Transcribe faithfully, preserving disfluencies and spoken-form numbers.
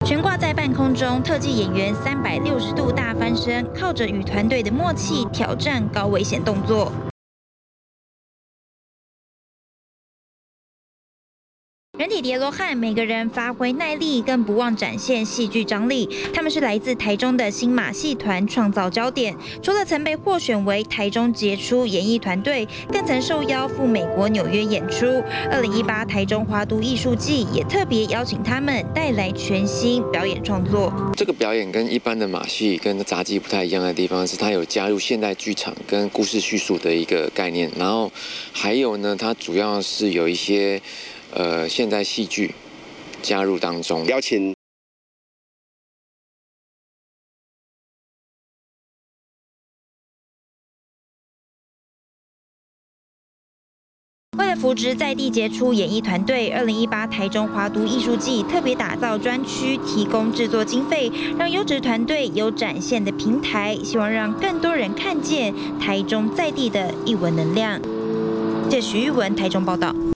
悬挂在半空中，特技演员三百六十度大翻身，靠着与团队的默契挑战高危险动作。 人体叠罗汉，每个人发挥耐力，更不忘展现戏剧张力。他们是来自台中的新马戏团创造焦点，除了曾被获选为台中杰出演艺团队，更曾受邀赴美国纽约演出。二零一八台中华都艺术季也特别邀请他们带来全新表演创作。 这个表演跟一般的马戏跟杂技不太一样的地方是，它有加入现代剧场跟故事叙述的一个概念，然后还有呢，它主要是有一些。 呃，现代戏剧加入当中， 邀请。 为了扶植在地杰出演艺团队，二零一八台中华都艺术季特别打造专区，提供制作经费，让优质团队有展现的平台，希望让更多人看见台中在地的艺文能量。记者徐玉文台中报道。